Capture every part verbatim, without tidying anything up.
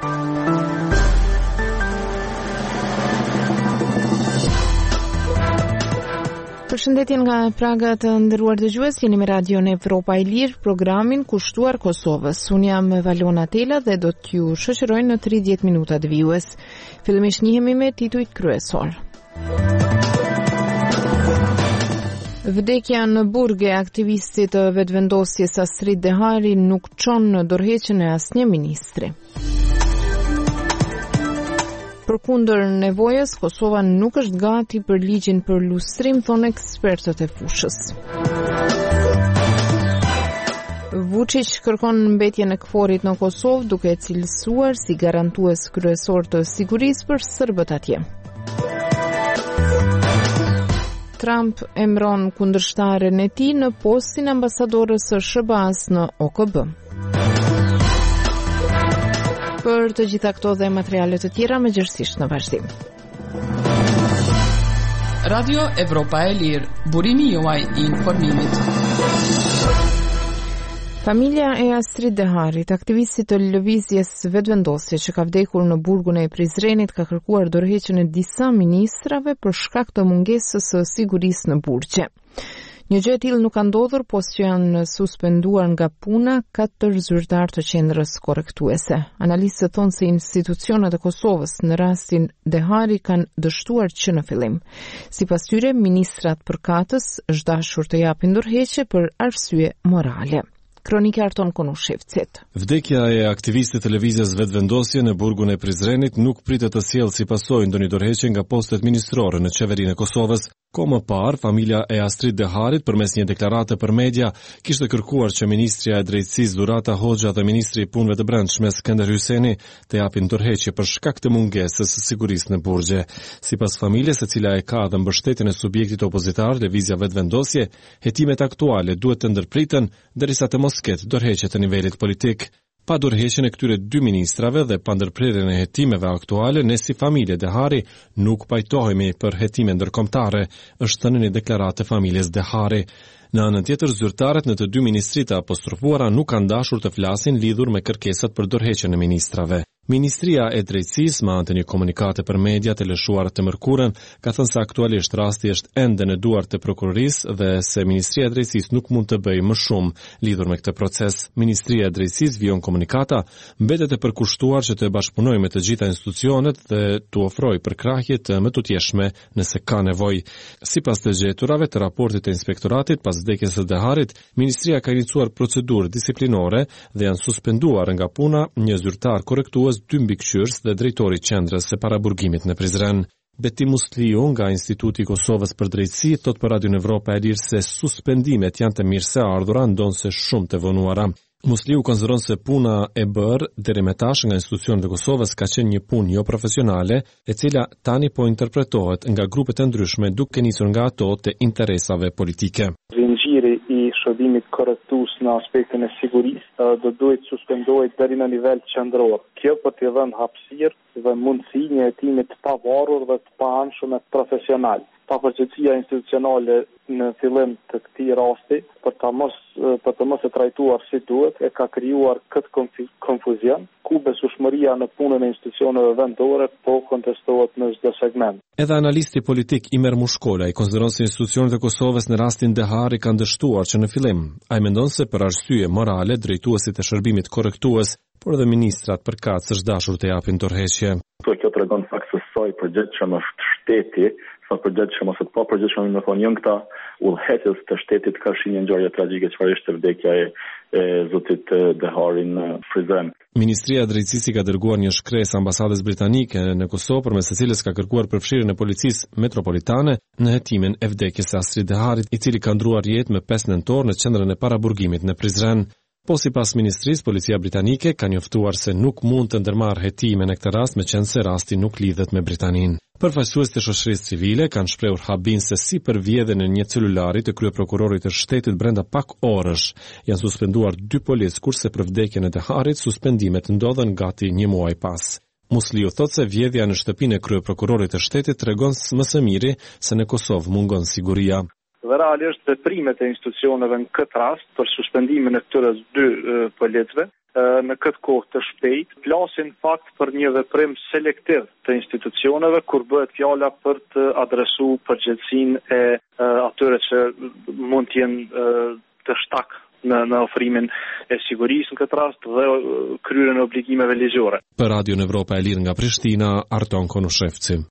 Përshëndetje nga Praga të nderuar dëgjues, jeni me Radion Evropa e Lirë, programin kushtuar Kosovës. Unë jam Valona Tela dhe do t'ju shoqëroj në tridhjetë minutat vijues. Fillimisht njihemi me titujt kryesor. Vdekja në burg e aktivistit të vetëvendosjes Astrid Dehari nuk çon në dorëheqjen e asnjë ministri. Përkundër nevojës, Kosova nuk është gati për ligjin për lustrim, thonë ekspertët e fushës. Vučić kërkon mbetjen e KFOR-it në Kosovë, duke e cilësuar si garantues kryesor të sigurisë për serbët atje. Trump emëron kundërshtaren e tij në postin ambasadores së S B A-s në O K B. Për të gjitha këto dhe materiale të tjera me gjërësisht në vazhdim. Radio Evropa e Lirë, burimi juaj i informimit. Familja e Astrid Deharit, aktivistit të lëvizjes vetëvendosje që ka vdekur në burgun e Prizrenit, ka kërkuar dorëheqjen e disa ministrave për shkak të mungesës së sigurisë në burgje. Një gjë e tillë nuk ka ndodhur, post që janë suspenduar nga puna katër zyrtar të qendrës korrektuese. Analistët thonë se institucionet e Kosovës në rastin Dehari kanë dështuar që në fillim. Sipas tyre, ministrat përkatës është dashur të japin dorëheqje për arsye morale. Kronika Arton Konushevcit. Vdekja e aktivistit të lëvizjes vetëvendosje në burgun e Prizrenit nuk pritet të sjellë si pasojë ndonjë dorëheqje nga postet ministrore në qeverinë e Kosovës. Ko më parë, familja e Astrid Deharit përmes një deklarate për media kishte kërkuar që ministrja e drejtësisë Durata Hoxha dhe ministri i punëve të brendshme Skënder Hyseni të japin dorëheqje për shkak të mungesës së sigurisë në burgje. Sipas familjes, e cila e ka dhe mbështetjen e subjektit opozitar, lëvizja vetëvendosje, hetimet aktuale duhet të ndërpriten derisa të mos ketë dorëheqje të nivelit politik. Pa dorëheqjen e këtyre dy ministrave dhe pa ndërprerjen e hetimeve aktuale, ne si familje Dehari nuk pajtohemi për hetime ndërkombëtare, është thënë në një deklaratë e familjes Dehari. Në anën tjetër, zyrtarët në të dy ministritë apostrofuara nuk kanë dashur të flasin lidhur me kërkesat për dorëheqjen e ministrave. Ministria e Drejtësisë, me anë të një komunikate për media të lëshuar të mërkurën, ka thënë se aktualisht rasti është ende në duart të prokurorisë dhe se Ministria e Drejtësisë nuk mund të bëjë më shumë lidhur me këtë proces. Ministria e Drejtësisë vijon komunikata mbetet e përkushtuar që të bashkëpunojë me të gjitha institucionet dhe të ofrojë përkrahje të mëtutjeshme nëse ka nevojë. Sipas të gjeturave të raportit të inspektoratit pas vdekjes së Deharit, Ministria ka iniciuar procedurë disiplinore dhe janë suspenduar nga puna një zyrtar korrektues, dy mbikëqyrës dhe drejtori i qendrës së paraburgimit në Prizren. Beti Musliu nga Instituti i Kosovës për Drejtësi thot për Radio Evropa e Lirë se suspendimet janë të mirëseardhura, ndonse shumë të vonuara. Musliu konsideron se puna e bërë deri më tash nga institucionet e Kosovës ka qenë një punë jo profesionale, e cila tani po interpretohet nga grupet e ndryshme duke nisur nga ato të interesave politike. Ringjiri i shërbimit korrektues në aspektin e sigurisë do duhet suspendohet deri në nivel qendror. Kjo po t'i dhënë hapësirë dhe mundësi një hetimi të pavarur dhe të paanshëm e profesional. Papërgjegjësia institucionale në fillim të këtij rasti për të mos për të mos e trajtuar si duhet e ka krijuar këtë konfuzion, ku besueshmëria në punën e institucioneve vendore po kontestohet në çdo segment. Edhe analisti politik Imer Mushkola i konsideron se institucionet e Kosovës në rastin Dehari kanë dështuar që në fillim ai mendon se për arsye morale drejtuesit e shërbimit korrektues, por edhe ministrat përkatës është dashur të japin dorëheqje. Kjo tregon fakt se sa i përgjithshëm është shteti, sa përgjithshëm ose të papërgjithshëm më thonë janë këta udhëheqës të shtetit ka shi një ngjarje tragjike çfarë ishte vdekja e, e zotit Dehari në Prizren. Ministria e Drejtësisë ka dërguar një shkresë ambasadës britanike në Kosovë përmes së cilës ka kërkuar përfshirjen e policisë metropolitane në hetimin e vdekjes së Astrid Deharit, i cili ka ndruar jetë më pesë nëntor në qendrën e paraburgimit në Prizren. Po sipas ministrisë, policia britanike ka njoftuar se nuk mund të ndërmarrë hetime në këtë rast, meqense rasti nuk lidhet me Britaninë. Përfaqësues të shoqërisë civile kanë shprehur habin se si për vjedhjen e një celulari të kryeprokurorit të shtetit brenda pak orësh janë suspenduar dy policë, kurse për vdekjen e Deharit suspendimet ndodhen gati një muaj pas. Musliu thot se vjedhja në shtëpinë e kryeprokurorit të shtetit tregon më së miri se në Kosovë mungon siguria. Dhe realisht veprimet e institucioneve në këtë rast për suspendimin e këtyre dy policëve në këtë kohë të shpejt, flasin fakt për një veprim selektiv të institucioneve kur bëhet fjala për të adresuar përgjegjësinë e atyre që mund të jenë të shtak në në ofrimin e sigurisë në këtë rast dhe kryerjen e obligimeve ligjore. Për Radio Evropa e Lirë nga Prishtina, Arton Konushevci.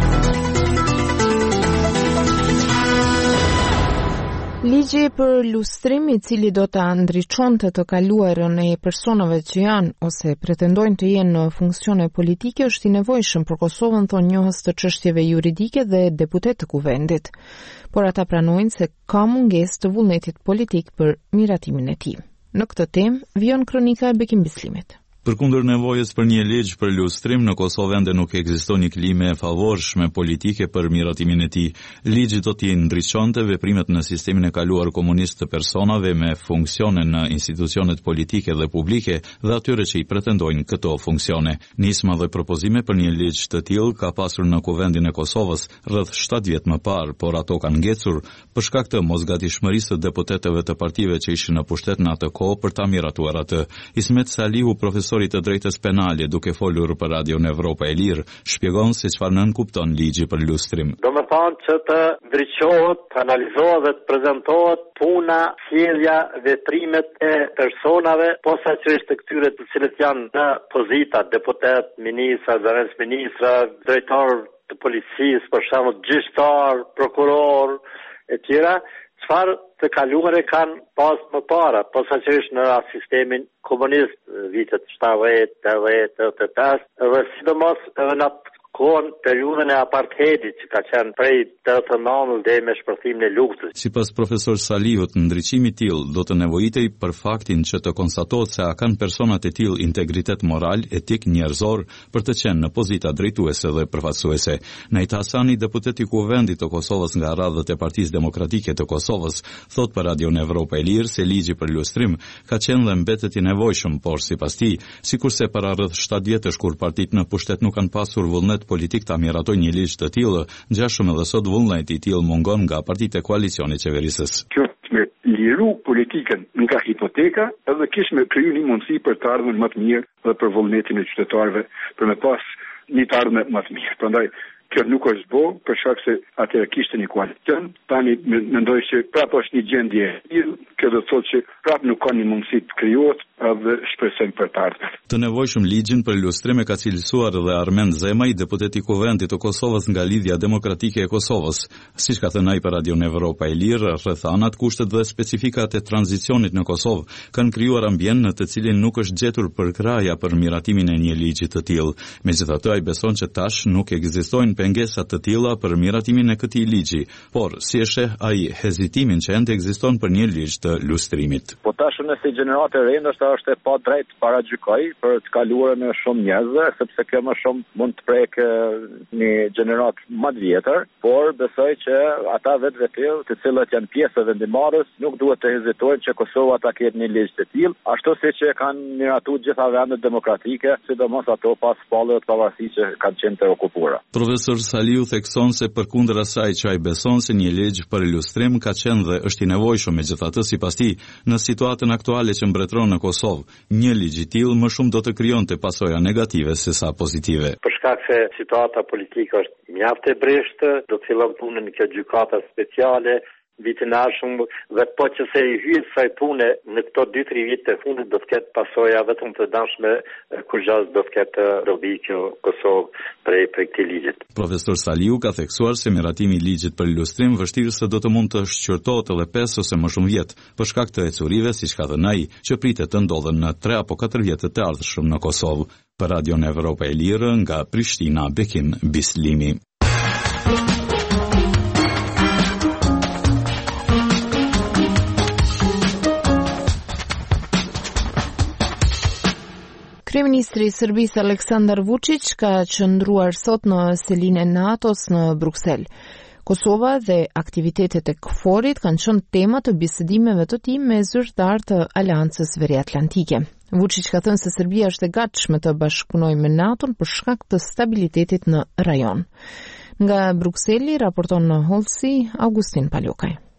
Ligji për lustrim i cili do të ndriçonte të kaluarën e personave që janë ose pretendojnë të jenë në funksione politike është i nevojshëm për Kosovën, thonë njohës të çështjeve juridike dhe deputet të kuvendit. Por ata pranojnë se ka mungesë të vullnetit politik për miratimin e tij. Në këtë temë vjen kronika e Bekim Bislimit. Përkundër nevojës për një ligj për lustrim, në Kosovë ende nuk ekziston një klime e favorshme politike për miratimin e tij. Ligji do t'i ndriçonte veprimet në sistemin e kaluar komunist të personave me funksione në institucionet politike dhe publike dhe atyre që i pretendojnë këto funksione. Nisma dhe propozime për një ligj të tillë ka pasur në Kuvendin e Kosovës rreth shtatë vjet më parë, por ato kanë ngecur për shkak të mosgatishmërisë të deputetëve të partive që ishin në pushtet në atë kohë për ta miratuar atë. Ismet Salihu, profesor të drejtës penale, duke folur për Radio Evropa e Lirë, shpjegon se çfarë nën kupton ligji për lustrim. Do të thonë që të ndriçohet, të analizohet dhe të prezantohet puna, sjellja, veprimet e personave, posaçërisht të këtyre të cilët janë në pozita deputet, ministra, zëvendës ministra, drejtor të policisë, për shembull gjyqtar, prokuror e tjera, çfarë të kaluar e kanë pas më para, posaçërisht në sistemin komunist, vitet shtatëdhjetë, tetëdhjetë, tetëdhjetë e pesë, dhe sidomos edhe në kohën periudhën e apartheidit që ka qenë prej tetëdhjetë e nëntës deri me shpërthimin e luftës. Sipas profesor Salihut, ndriçimi i tillë do të nevojitej për faktin që të konstatohet se a kanë personat e tillë integritet moral, etik, njerëzor për të qenë në pozita drejtuese dhe përfaqësuese. Nejt Hasani, deputeti i Kuvendit të Kosovës nga radhët e Partisë Demokratike të Kosovës, thot për Radio Evropa e Lirë se ligji për lustrim ka qenë dhe mbetet i nevojshëm, por sipas tij, sikurse para rreth shtatë vjetësh kur partitë në pushtet nuk kanë pasur vullnet politik ta miratojnë një ligj të tillë, ngjashëm edhe sot vullneti i tillë mungon nga partitë e koalicionit qeverisës. Kjo me liru politikën nga hipoteka edhe kish me kriju një mundësi për të ardhmen më të mirë dhe për vullnetin e qytetarëve, për me pas një të ardhme më të mirë. Prandaj kjo nuk është bo, për shkak se atëherë kishte një koalicion, tani mendoj që prapë është një gjendje, kjo do të thotë që prapë nuk ka një mundësi të krijohet dhe shpresojmë për të ardhmen. Të nevojshëm ligjin për lustrim e ka cilësuar dhe Armend Zemaj, deputeti i Kuvendit të Kosovës nga Lidhja Demokratike e Kosovës. Siç ka thënë ai për Radio Evropa e Lirë, rreth anat, kushtet dhe specifikat e tranzicionit në Kosovë kanë krijuar ambient në të cilin nuk është gjetur përkraja për miratimin e një ligji të tillë. Megjithatë, ai beson që tash nuk ekzistojnë pengesa të tilla për miratimin e këtij ligji, por si e sheh ai hezitimin që ende ekziston për një ligj të lustrimit. Po tash nëse gjenerata e re ndoshta është e pa drejt para gjykoj për të kaluarën e shumë njerëzve, sepse kjo më shumë mund të prekë një gjenerat më të vjetër, por besoj që ata vetë vetë të cilët janë pjesë e vendimarrës nuk duhet të hezitojnë që Kosova ta ketë një ligj të tillë, ashtu siç e kanë miratuar gjitha vendet demokratike, sidomos ato pas shpalljes të pavarësisë që kanë qenë të okupuara. Profesor Saliu thekson se përkundër asaj që ai beson se një ligj për ilustrim ka qenë dhe është i nevojshëm, megjithatë sipas tij, në situatën aktuale që mbretëron në Kosovë, një ligj i tillë më shumë do të krijonte pasoja negative se sa pozitive. Për shkak se situata politike është mjaft e breshtë, do të fillon punën në kjo gjykata speciale vitin e ardhshëm dhe po që se i hyjë kësaj pune në këto dy tre vite të fundit do të ketë pasoja vetëm të dashme kur gjaz do të ketë dobi kjo Kosovë prej prej këtij ligjit. Profesor Saliu ka theksuar se miratimi i ligjit për ilustrim vështirë se do të mund të shqyrtohet edhe pesë ose më shumë vjet, për shkak të ecurive, siç ka thënë ai, që pritet të ndodhen në tre apo katër vjet të ardhshëm në Kosovë. Për Radio Evropa e Lirë nga Prishtina, Bekim Bislimi. Kryeministri i Serbisë Aleksandar Vučić ka qëndruar sot në selinë e NATO-s në Bruksel. Kosova dhe aktivitetet e KFOR-it kanë qenë tema të bisedimeve të tij me zyrtar të Aleancës Veriatlantike. Vučić ka thënë se Serbia është e gatshme të bashkëpunojë me NATO-n për shkak të stabilitetit në rajon. Nga Brukseli raporton në Holsi Augustin Palokaj.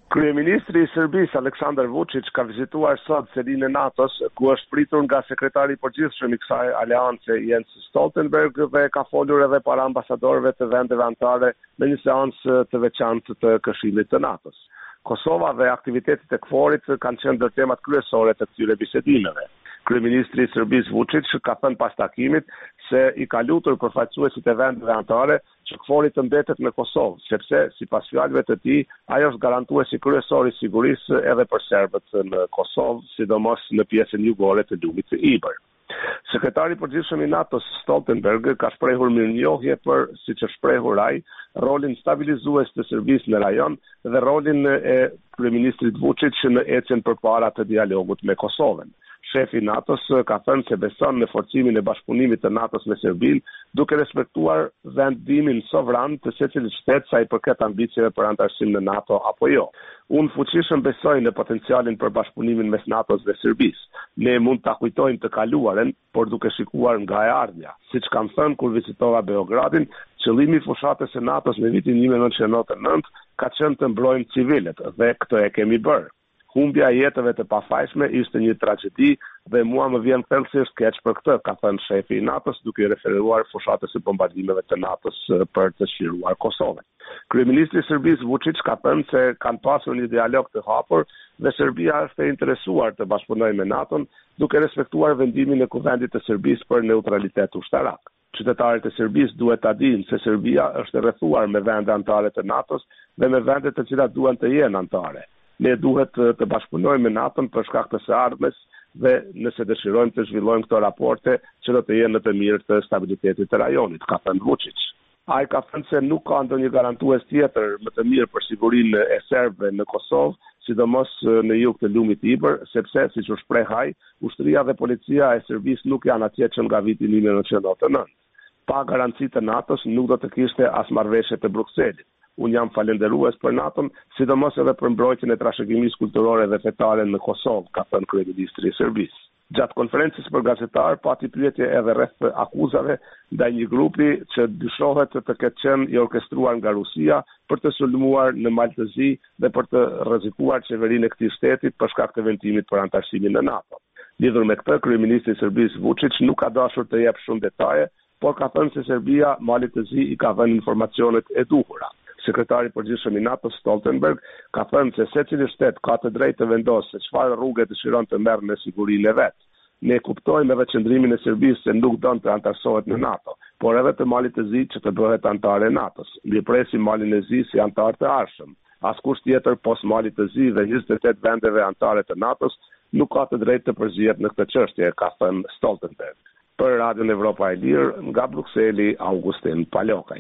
Kryeministri i Serbisë Aleksandar Vučić ka vizituar sot selinë e NATO-s, ku është pritur nga sekretari i përgjithshëm i kësaj aleance Jens Stoltenberg dhe ka folur edhe para ambasadorëve të vendeve anëtare në një seancë të veçantë të Këshillit të NATO-s. Kosova dhe aktivitetet e KFOR-it kanë qenë ndër temat kryesore të këtyre bisedimeve. Kryeministri i Serbisë Vučić ka thënë pas takimit se i ka lutur përfaqësuesit e vendeve anëtare që KFOR-i të mbetet në Kosovë, sepse sipas fjalëve të tij, ajo është garantuesi kryesor i sigurisë edhe për serbët në Kosovë, sidomos në pjesën jugore të lumit të Ibër. Sekretari i përgjithshëm i NATO-s Stoltenberg ka shprehur mirënjohje për, siç është shprehur ai, rolin stabilizues të Serbisë në rajon dhe rolin e kryeministrit Vučić në ecjen përpara të dialogut me Kosovën. Shefi i NATO-s ka thënë se beson në forcimin e bashkëpunimit të NATO-s me Serbinë, duke respektuar vendimin sovran të secilit shtet sa i përket ambicieve për antarësim në NATO apo jo. Unë fuqishëm besoj në potencialin për bashkëpunimin mes NATO-s dhe Serbisë. Ne mund ta kujtojmë të kaluaren, por duke shikuar nga e ardhmja. Siç kam thënë kur vizitova Beogradin, qëllimi i fushatës së NATO-s në vitin një mijë e nëntëqind e nëntëdhjetë e nëntë ka qenë të mbrojmë civilet dhe këtë e kemi bërë. Humbja e jetëve të pafajshme ishte një tragjedi dhe mua më vjen thellësisht keq për këtë, ka thënë shefi i NATO-s duke i referuar fushatës së bombardimeve të NATO-s për të çliruar Kosovën. Kryeministri i Serbisë Vučić ka thënë se kanë pasur një dialog të hapur dhe Serbia është e interesuar të bashkëpunojë me NATO-n, duke respektuar vendimin e Kuvendit të Serbisë për neutralitet ushtarak. Qytetarët e Serbisë duhet ta dinë se Serbia është e rrethuar me vende anëtare të NATO-s dhe me vende të cilat duan të jenë anëtare. Ne duhet të bashkëpunojmë me NATO-n për shkak të së ardhmes dhe nëse dëshirojmë të zhvillojmë këto raporte që do të jenë në të mirë të stabilitetit të rajonit, ka thënë Vučić. Ai ka thënë se nuk ka ndonjë garantues tjetër më të mirë për sigurinë e serbëve në Kosovë, sidomos në jug të lumit Ibër, sepse siç u shpreh ai, ushtria dhe policia e Serbisë nuk janë atje që nga viti një mijë e nëntëqind e nëntëdhjetë e nëntë. Pa garanci të NATO-s nuk do të kishte as marrëveshje të Brukselit. Unë jam falenderues për NATO-n, sidomos edhe për mbrojtjen e trashëgimisë kulturore dhe fetare në Kosovë, ka thënë kryeministri i Serbisë. Gjatë konferencës për gazetar, pati pyetje edhe rreth akuzave ndaj një grupi që dyshohet të ketë qenë i orkestruar nga Rusia për të sulmuar në Maltëzi dhe për të rrezikuar qeverinë e këtij shteti për shkak të vendimit për antarësimin në NATO. Lidhur me këtë, kryeministri i Serbisë Vučić nuk ka dashur të jep shumë detaje, por ka thënë se Serbia Maltëzi i ka dhënë informacionet e duhura. Sekretari i përgjithshëm i NATO Stoltenberg ka thënë se secili shtet ka të drejtë të vendosë se çfarë rrugë dëshiron të merrë me sigurinë e vet. Ne kuptojmë edhe qëndrimin e Serbisë se nuk don të antarësohet në NATO, por edhe të Malit të Zi që të bëhet antare e NATO-s. Mirpresim Malin e Zi si antar të arshëm. Askush tjetër pos Malit të Zi dhe njëzet e tetë vendeve antare të NATO-s nuk ka të drejtë të përzihet në këtë çështje, ka thënë Stoltenberg. Për Radion Evropa e Lirë, nga Brukseli, Augustin Palokaj.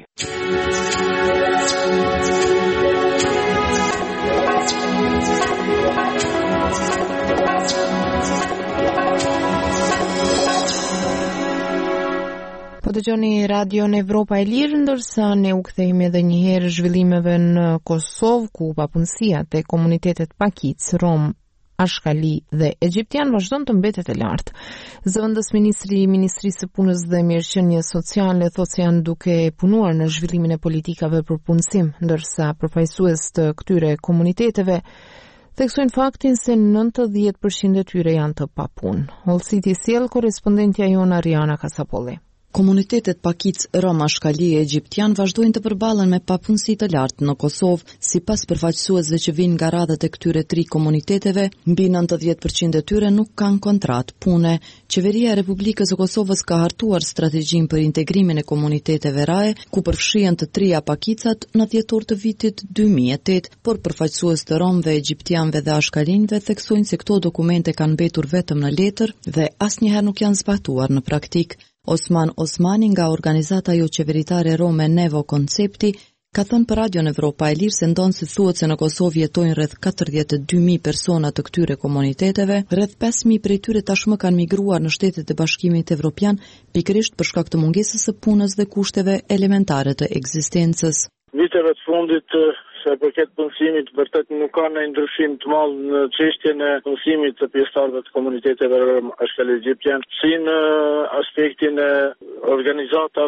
Po dëgjoni Radion Evropa e Lirë, ndërsa ne u kthehemi edhe një herë zhvillimeve në Kosovë, ku papunësia te komunitetet Pakic, Rom, Ashkali dhe Egjiptian vazhdon të mbetet e lartë. Zëvendës ministri i Ministrisë së Punës dhe Mirëqenies Sociale thotë se janë duke punuar në zhvillimin e politikave për punësim, ndërsa përfaqësues të këtyre komuniteteve theksojnë faktin se nëntëdhjetë përqind e tyre janë të papunë. Hollësiti sjell korrespondentja jon Ariana Kasapolli. Komunitetet Pakic, Rom, Ashkali e Egjiptian vazhdojnë të përballen me papundësi të lartë në Kosovë, sipas përfaqësuesve që vijnë nga radhët e këtyre tri komuniteteve, mbi nëntëdhjetë përqind e tyre nuk kanë kontratë pune. Qeveria e Republikës së Kosovës ka hartuar strategjinë për integrimin e komuniteteve raje, ku përfshihen të trija pakicat në dhjetor të vitit dy mijë e tetë, por përfaqësues të romëve, egjiptianëve dhe ashkalinëve theksojnë se këto dokumente kanë mbetur vetëm në letër dhe asnjëherë nuk janë zbatuar në praktikë. Osman Osmani nga organizata jo qeveritare rome Nevo Koncepti ka thënë për Radion Evropa e Lirë se ndonë se thuhet se në Kosovë jetojnë rreth katërdhjetë e dy mijë persona të këtyre komuniteteve, rreth pesë mijë prej tyre tashmë kanë migruar në Shtetet e Bashkimit Evropian pikërisht për shkak të mungesës së punës dhe kushteve elementare të ekzistencës. Viteve të fundit se përket punësimit vërtet nuk ka ndonjë ndryshim të madh në çështjen e punësimit të pjesëtarëve të komuniteteve ashkali egjiptian, si në aspektin e organizatave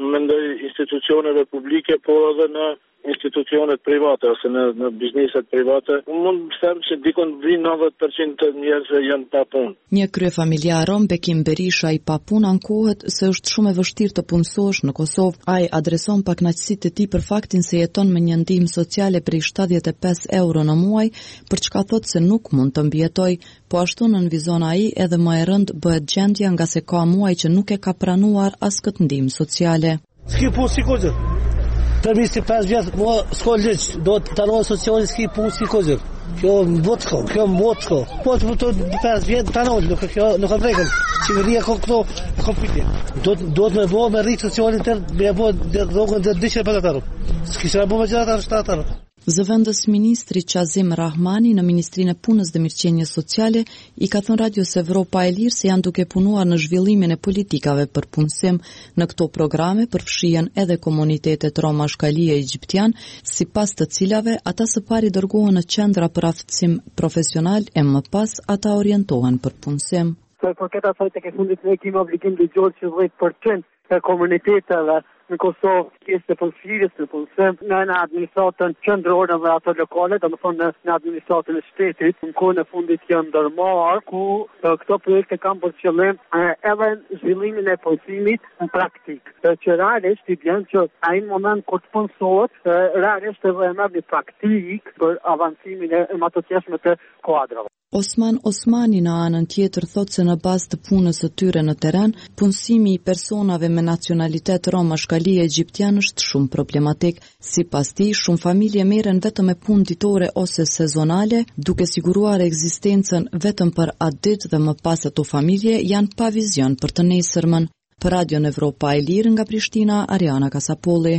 mendoj institucioneve publike, por edhe në institucionet private ose në, në bizneset private. Unë mund të them se dikon nëntëdhjetë përqind të njerëzve janë pa punë. Një kryefamiljar rom, Bekim Berisha, i pa punë ankohet se është shumë e vështirë të punësosh në Kosovë. Ai adreson pakënaqësitë e tij për faktin se jeton me një ndihmë sociale prej shtatëdhjetë e pesë euro në muaj, për çka thotë se nuk mund të mbijetoj. Po ashtu nënvizon ai edhe më e rënd bëhet gjendja nga se ka muaj që nuk e ka pranuar as këtë ndihmë sociale. S'ki punë si kozë. Për misë të pesë vjetë, mua s'ko liqë, do të tanohet sociali, s'ki punë si kozër. Kjo më botë shko, kjo më botë shko. Po të më të pesë vjetë, tanohet, nuk, kjo, nuk e vrejken. Qeveria ka këto kompiti. Do, do të me bo me rritë socialin tërë, me e bo rogën dhe dyqe për atarë. S'kishë e bo me gjithë atarë, shtë atarë. Zëvendës ministri Qazim Rahmani në Ministrinë e Punës dhe Mirëqenies Sociale i ka thënë Radios Evropa e Lirë se janë duke punuar në zhvillimin e politikave për punësim. Në këto programe përfshihen edhe komunitetet roma shkalie egjiptian, sipas të cilave ata së pari dërgohen në qendra për aftësim profesional e më pas ata orientohen për punësim. Për përket asaj tek e fundit ne kemi obligim ligjor që dhjetë përqind e komuniteteve në Kosovë pjesë të punësirjes të punësim në në administratën qendrore dhe ato lokale, domethënë në, në administratën e shtetit, në kohën e fundit janë ndërmarrë ku e, këto projekte kanë për qëllim e, edhe zhvillimin e punësimit në praktik. E, që realisht i bën që ai në moment kur të punësohet, e, realisht edhe e merr në praktik për avancimin e matotjeshme të kuadrave. Osman Osmani në anën tjetër thotë se në bazë të punës së tyre në teren, punësimi i personave me nacionalitet rom shkali egjiptian është shumë problematik. Sipas tij, shumë familje merren vetëm me punë ditore ose sezonale, duke siguruar ekzistencën vetëm për atë ditë dhe më pas ato familje janë pa vizion për të nesërmën. Për Radion Evropa e Lirë nga Prishtina, Ariana Kasapolli.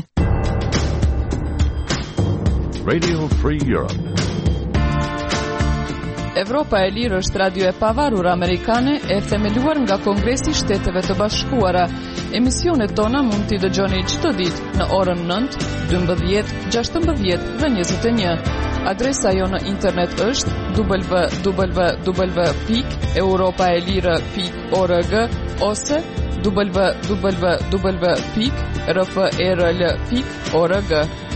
Radio Free Europe. Evropa e Lirë është radio e pavarur amerikane e themeluar nga Kongresi i Shteteve të Bashkuara. Emisionet tona mund t'i dëgjoni çdo ditë në orën nëntë, dymbëdhjetë, gjashtëmbëdhjetë dhe njëzet e një. Adresa jo në internet është w w w pikë europaelire pikë org ose w w w pikë r f e r l pikë org.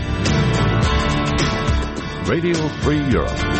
Radio Free Europe.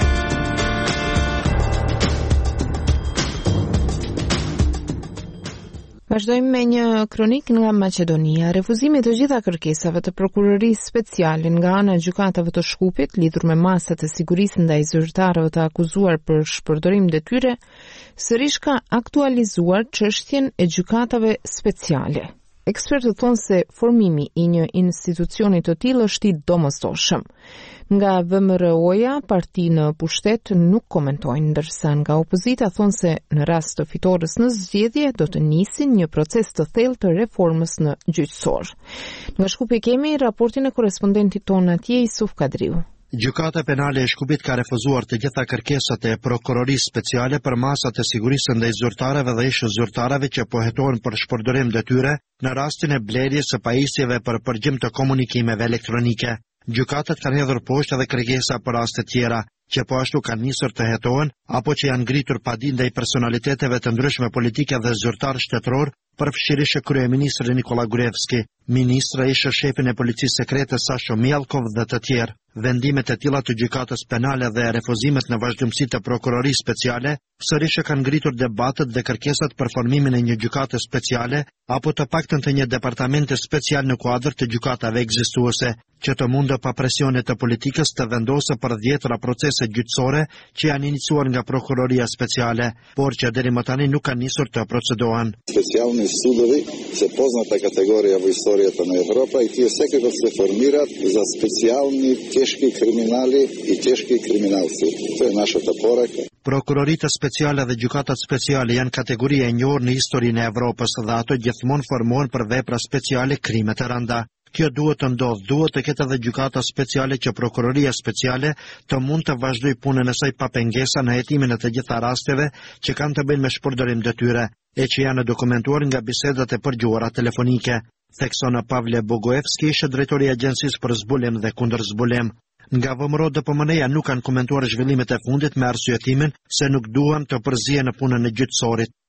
Vazhdojmë me një kronik nga Maqedonia. Refuzimi të gjitha kërkesave të prokurorisë speciale nga ana e gjykatave të Shkupit lidhur me masat e sigurisë ndaj zyrtarëve të akuzuar për shpërdorim detyre, sërish ka aktualizuar çështjen e gjykatave speciale. Ekspertët thonë se formimi i një institucioni të tillë është i domosdoshëm. Nga V M R O-ja, parti në pushtet nuk komentojnë, ndërsa nga opozita thonë se në rast të fitores në zgjedhje do të nisin një proces të thellë të reformës në gjyqësor. Nga Shkupi kemi raportin e korespondentit tonë atje, Isuf Kadriu. Gjykata penale e Shkupit ka refuzuar të gjitha kërkesat e prokurorisë speciale për masat e sigurisë ndaj zyrtarëve dhe ish zyrtarëve që po hetohen për shpërdorim detyre në rastin e blerjes së pajisjeve për përgjim të komunikimeve elektronike. Gjykatat kanë hedhur poshtë edhe kërkesa për raste tjera që po ashtu kanë nisur të hetohen apo që janë ngritur padi ndaj personaliteteve të ndryshme politike dhe zyrtarë shtetëror, përfshirësh kryeministri Nikola Gruevski, ministra ish shefin e policisë sekrete Sasho Mielkov dhe të tjerë. Vendimet e tilla të gjykatës penale dhe refuzimet në vazhdimsi të prokurorisë speciale sërish kanë ngritur debatet dhe kërkesat për formimin e një gjykate speciale apo të paktën të një departamente special në kuadër të gjykatave ekzistuese, që të mundë pa presione të politikës të vendosë për dhjetra procese gjyqësore që janë iniciuar nga prokuroria speciale, por që deri më tani nuk kanë nisur të procedohen. Specijalni sudovi se poznata kategorija u istorijata na Evropa i tije sekretar se formirat za specijalni teški kriminali i teški kriminalci. To je naša ta poraka. Prokuroritë speciale dhe gjykatat speciale janë kategori e njohur në historinë e Evropës dhe ato gjithmonë formohen për vepra speciale, krime të rënda. Kjo duhet të ndodhë, duhet të ketë edhe gjykata speciale që prokuroria speciale të mund të vazhdoj punën e saj pa pengesa në hetimin e të gjitha rasteve që kanë të bëjnë me shpërdorim detyre, e që janë dokumentuar nga bisedat e përgjuara telefonike. Thekson Pavle Bogoevski, ishte drejtori i Agjencisë për zbulim dhe kundër zbulim. Nga V M R O D P M N-ja nuk kanë komentuar zhvillimet e fundit me arsyetimin se nuk duan të përzihen në punën e gjyqësorit.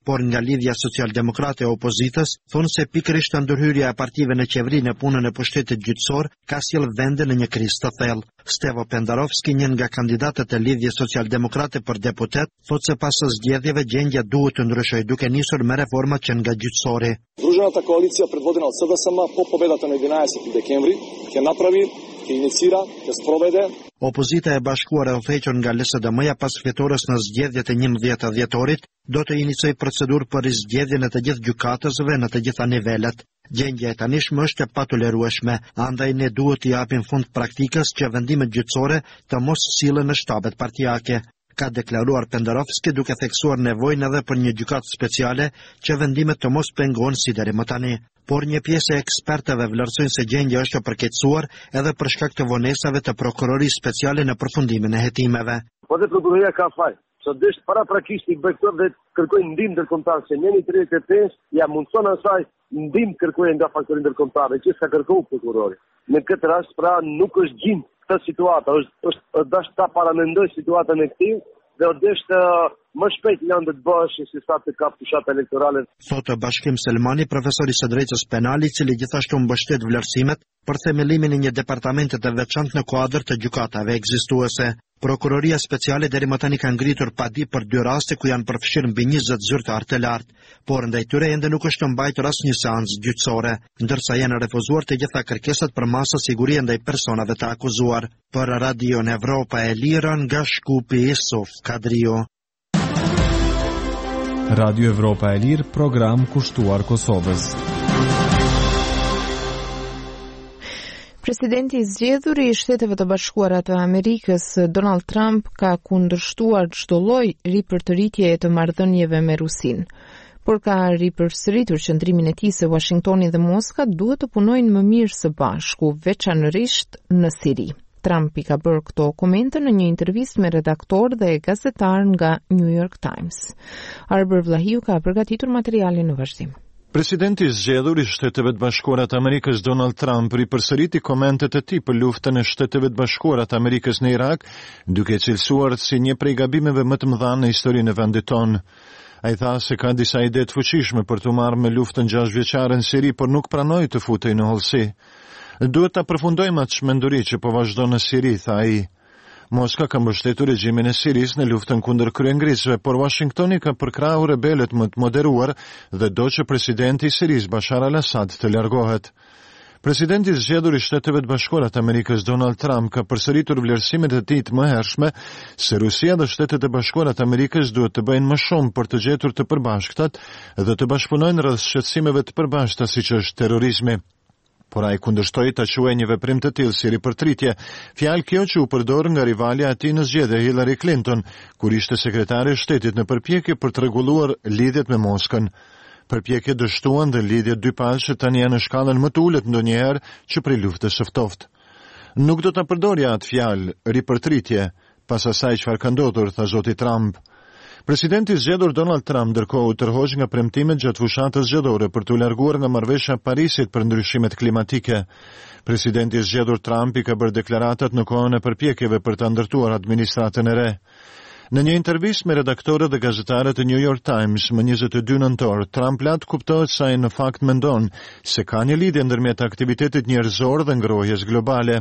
por nga lidhja socialdemokrate e opozitës thonë se pikërisht ndërhyrja e partive në qeveri në punën e pushtetit gjyqësor ka sjellë vendin në një krizë të thellë. Stevo Pendarovski, një nga kandidatët e lidhjes socialdemokrate për deputet, thotë se pas zgjedhjeve gjendja duhet të ndryshojë duke nisur me reformat që nga gjyqësori. Združenата коалиция предводена от С D S M по победата на единадесети декември ќе направи, ќе инициира, ќе sprovede. Opozita e bashkuar e udhëhequr nga L S D M-ja pas fitores në zgjedhjet e njëmbëdhjetë dhjetorit do të iniciojë procedurë për zgjedhjen e të gjithë gjykatësve në të gjitha nivelet. Gjendja e tanishme është e patolerueshme, andaj ne duhet t'i japim fund praktikës që vendimet gjyqësore të mos sillen në shtabet partijake, ka deklaruar Pendarovski duke theksuar nevojën edhe për një gjykatë speciale që vendimet të mos pengohen si deri më tani. Por një pjesë e ekspertëve vlerësojnë se gjendja është e përkeqësuar edhe për shkak të vonesave të prokurorisë speciale në përfundimin e hetimeve. Po dhe prokuroria ka faj. Sot para prakisht i bëjtë dhe kërkojnë ndim ndërkombëtar se njëri tridhjetë e pesë ja mundson asaj ndim kërkojnë nga faktori ndërkombëtar, që s'ka kërkuar prokurori. Në këtë rast pra nuk është gjim këtë situatë, është është dash ta paramendoj situatën e këtij dhe është më shpejt janë të bësh si sa të kap fushat elektorale. Thotë Bashkim Selmani, profesor i së drejtës penale, i cili gjithashtu mbështet vlerësimet për themelimin e një departamenti të veçantë në kuadër të gjykatave ekzistuese. Prokuroria speciale deri më tani ka ngritur padi për dy raste ku janë përfshirë mbi njëzet zyrtar të lartë, por ndaj tyre ende nuk është mbajtur asnjë seancë gjyqësore, ndërsa janë refuzuar të gjitha kërkesat për masë sigurie ndaj personave të akuzuar. Për Radion Evropa e Lirë nga Shkupi, Isuf Kadrio. Radio Evropa e Lirë, program kushtuar Kosovës. Presidenti i zgjedhur i Shteteve të Bashkuara të Amerikës, Donald Trump, ka kundërshtuar çdo lloj ripërtëritjeje të marrëdhënieve me Rusinë, por ka ripërsëritur qëndrimin e tij se Washingtoni dhe Moska duhet të punojnë më mirë së bashku, veçanërisht në Siri. Trump i ka bërë këto komente në një intervistë me redaktor dhe gazetar nga New York Times. Arber Vlahiu ka përgatitur materialin në vazhdim. Presidenti i zgjedhur i Shteteve të Bashkuara të Amerikës Donald Trump ripërsëriti komentet e tij për luftën e Shteteve të Bashkuara të Amerikës në Irak, duke cilësuar si një prej gabimeve më të mëdha në historinë e vendit tonë. Ai tha se ka disa ide të fuqishme për të marrë me luftën gjashtë-vjeçare në Siri, por nuk pranoi të futej në hollësi. Duhet ta përfundojmë atë çmenduri që po vazhdon në Siri, tha ai. Moska ka mbështetur regjimin e Sirisë në luftën kundër kryengrisëve, por Washingtoni ka përkrahur rebelët më të moderuar dhe do që presidenti i Sirisë Bashar al-Assad të largohet. Presidenti i zgjedhur i Shteteve të Bashkuara të Amerikës Donald Trump ka përsëritur vlerësimet e tij të mëhershme se Rusia dhe Shtetet e Bashkuara të Amerikës duhet të bëjnë më shumë për të gjetur të përbashkëtat dhe të bashkëpunojnë rreth shqetësimeve të përbashkëta siç është terrorizmi. Por ai kundërshtoi ta quajë një veprim të tillë si ripërtritje, fjalë kjo që u përdor nga rivalja e tij në zgjedhje Hillary Clinton, kur ishte sekretare e shtetit në përpjekje për të rregulluar lidhjet me Moskën. Përpjekje dështuan dhe lidhjet dypalë tani janë në shkallën më të ulët ndonjëherë që prej luftës së ftohtë. Nuk do ta përdorja atë fjalë ripërtritje pas asaj çfarë ka ndodhur, tha zoti Trump. Presidenti i zgjedhur Donald Trump ndërkohë u tërhoq nga premtimet gjatë fushatës zgjedhore për t'u larguar nga marrëveshja e Parisit për ndryshimet klimatike. Presidenti i zgjedhur Trump i ka bërë deklaratat në kohën e përpjekjeve për ta ndërtuar administratën e re. Në një intervistë me redaktorët dhe gazetarët e New York Times më njëzet e dy nëntor, Trump lat kuptohet se ai në fakt mendon se ka një lidhje ndërmjet aktivitetit njerëzor dhe ngrohjes globale.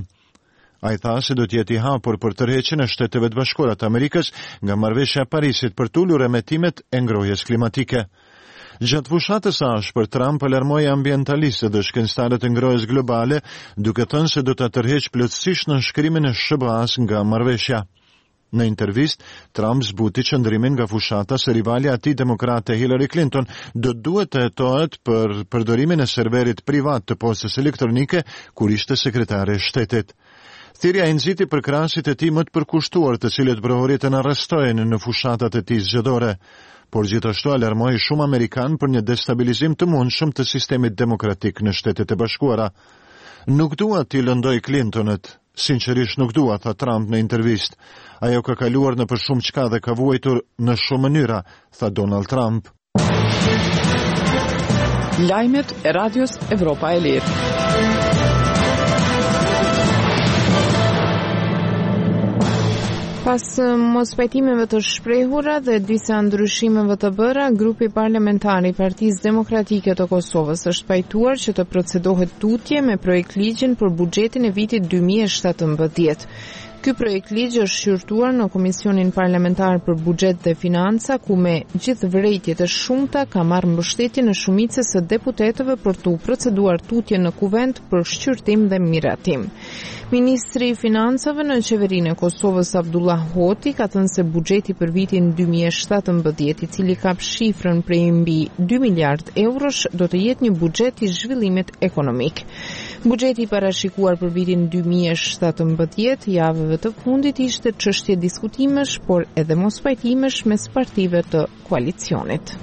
Ai tha se do të jetë i hapur për tërheqjen e Shteteve të Bashkuara të Amerikës nga marrëveshja e Parisit për të ulur remetimet e ngrohjes klimatike. Gjatë fushatës së ashpër, Trump alarmoi ambientalistët dhe shkencëtarët e ngrohjes globale, duke thënë se do ta tërheqë plotësisht nënshkrimin e S B A-s nga marrëveshja. Në intervistë, Trump zbuti qëndrimin nga fushata se rivalja e tij demokrate Hillary Clinton do duhet të hetohet për përdorimin e serverit privat të postës elektronike kur ishte sekretare e shtetit. Thirrja i nxiti për krahasit e tij më të përkushtuar, të cilët prokurorit e arrestojnë në fushatat e tij zgjedhore, por gjithashtu alarmoi shumë amerikan për një destabilizim të mundshëm të sistemit demokratik në Shtetet e Bashkuara. Nuk dua t'i lëndoj Clintonët, sinqerisht nuk dua, tha Trump në intervistë. Ajo ka kaluar në për shumë çka dhe ka vuajtur në shumë mënyra, tha Donald Trump. Lajmet e Radios Evropa e Lirë. Pas mos pajtimeve të shprehura dhe disa ndryshimeve të bëra, grupi parlamentar i Partisë Demokratike të Kosovës është pajtuar që të procedohet tutje me projekt ligjin për buxhetin e vitit dy mijë e shtatëmbëdhjetë. Ky projekt ligj është shqyrtuar në Komisionin Parlamentar për Buxhet dhe Financa, ku me gjithë vërejtjet e shumta ka marrë mbështetjen e shumicës së deputetëve për të proceduar tutje në kuvent për shqyrtim dhe miratim. Ministri i Financave në qeverinë e Kosovës Abdullah Hoti ka thënë se buxheti për vitin dy mijë e shtatëmbëdhjetë, i cili ka shifrën prej mbi dy miliard eurosh, do të jetë një buxhet i zhvillimit ekonomik. Buxheti i parashikuar për vitin dy mijë e shtatëmbëdhjetë javëve të fundit ishte çështje diskutimesh, por edhe mos pajtimesh mes partive të koalicionit.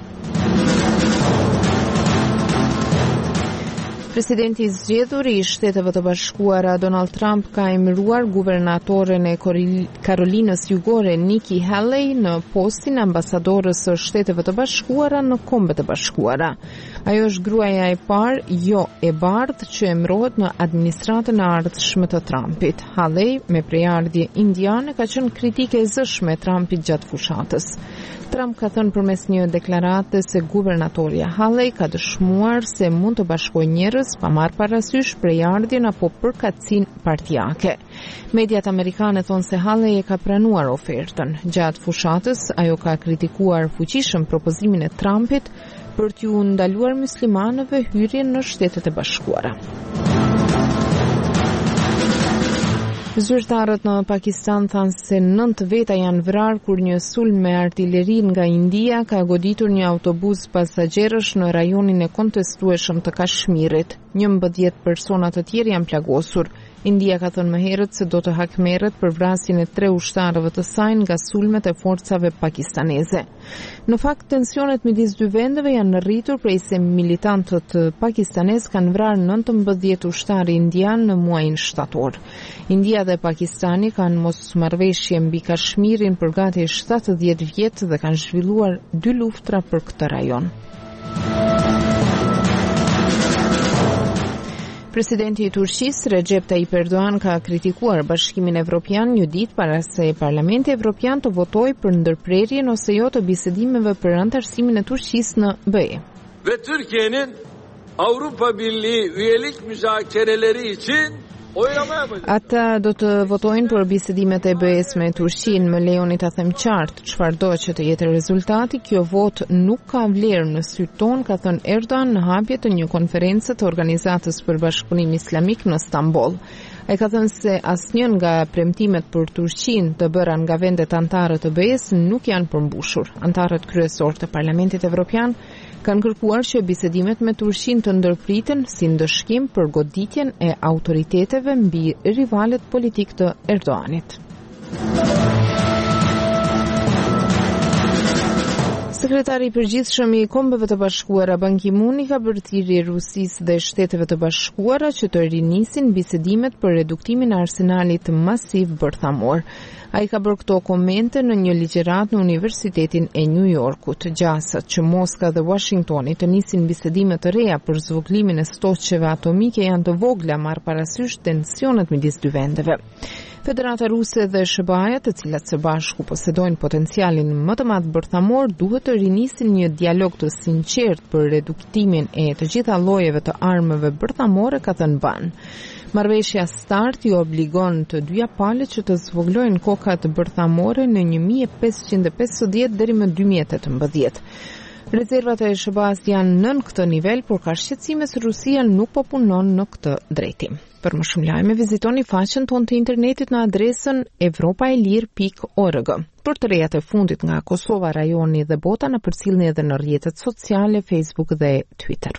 Presidenti i zgjedhur i Shteteve të Bashkuara Donald Trump ka emëruar guvernatoren e Karolinës Jugore Nikki Haley në postin e ambasadorës së Shteteve të Bashkuara në Kombet e Bashkuara. Ajo është gruaja e parë jo e bardhë që emërohet në administratën e ardhshme të Trumpit. Haley, me prejardhje indiane, ka qenë kritike e zëshme e Trumpit gjatë fushatës. Trump ka thënë përmes një deklarate se guvernatorja Haley ka dëshmuar se mund të bashkojë njerëz pa marrë parasysh prejardhjen apo përkatësinë partijake. Mediat amerikane thonë se Haley e ka pranuar ofertën. Gjatë fushatës, ajo ka kritikuar fuqishëm propozimin e Trumpit për t'ju ndaluar muslimanëve hyrjen në Shtetet e Bashkuara. Zyrtarët në Pakistan thanë se nëntë veta janë vrarë kur një sulm me artilleri nga India ka goditur një autobus pasagjerësh në rajonin e kontestueshëm të Kashmirit. njëmbëdhjetë persona të tjerë janë plagosur. India ka thënë më herët se do të hakmerret për vrasjen e tre ushtarëve të saj nga sulmet e forcave pakistaneze. Në fakt, tensionet midis dy vendeve janë rritur prej se militantët pakistanez kanë vrarë nëntëmbëdhjetë ushtarë indian në muajin shtator. India dhe Pakistani kanë mosmarrëveshje mbi Kashmirin për gati shtatëdhjetë vjet dhe kanë zhvilluar dy luftra për këtë rajon. Presidenti i Turqisë, Recep Tayyip Erdogan, ka kritikuar Bashkimin Evropian një ditë para se Parlamenti Evropian të votojë për ndërprerjen ose jo të bisedimeve për antarësimin e Turqisë në B E. Ve Türkiye'nin Avrupa Birliği üyelik müzakereleri için Ata do të votojnë për bisedimet e B E-s me Turqinë. Më lejoni ta them qartë çfarë do që të jetë rezultati, kjo vot nuk ka vlerë në sytë tonë, ka thënë Erdogan në hapje të një konferencë të Organizatës për Bashkëpunim Islamik në Stamboll. Ai ka thënë se asnjë nga premtimet për Turqinë të bëra nga vendet anëtare të B E-s nuk janë përmbushur. Anëtarët kryesorë të Parlamentit Evropian kanë kërkuar që bisedimet me Turqinë të ndërpriten si ndëshkim për goditjen e autoriteteve mbi rivalet politik të Erdoganit. Sekretari i përgjithshëm i Kombeve të Bashkuara Ban Ki-moon i ka bërthirë Rusisë dhe Shteteve të Bashkuara që të rinisin bisedimet për reduktimin e arsenalit masiv bërthamor. Ai ka bërë këto komente në një ligjëratë në Universitetin e New Yorkut. Gjasat që Moska dhe Washingtoni të nisin bisedime të reja për zvogëlimin e stoqeve atomike janë të vogla, marrë parasysh tensionet midis dy vendeve. Federata Ruse dhe S B A-ja, të cilat së bashku posedojnë potencialin më të madh bërthamor, duhet të rinisin një dialog të sinqert për reduktimin e të gjitha llojeve të armëve bërthamore, ka thënë Ban. Marrëveshja START i obligon të dyja palët që të zvoglojnë kokat bërthamore në një mijë e pesëqind e pesëdhjetë deri më dy mijë e tetëmbëdhjetë. Rezervat e S B A-s janë nën këtë nivel, por ka shqetësime se Rusia nuk po punon në këtë drejtim. Për më shumë lajme, vizitoni faqen tonë të internetit në adresën evropaelir pikë org. Për të rejat e fundit nga Kosova, rajoni dhe bota, na përcjellni edhe në rrjetet sociale, Facebook dhe Twitter.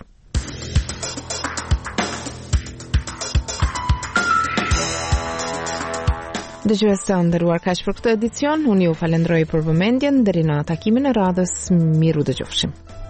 Dëgjues të nderuar, kaq për këtë edicion. Unë ju falenderoj për vëmendjen. Deri në takimin e radhës, miru dëgjofshim.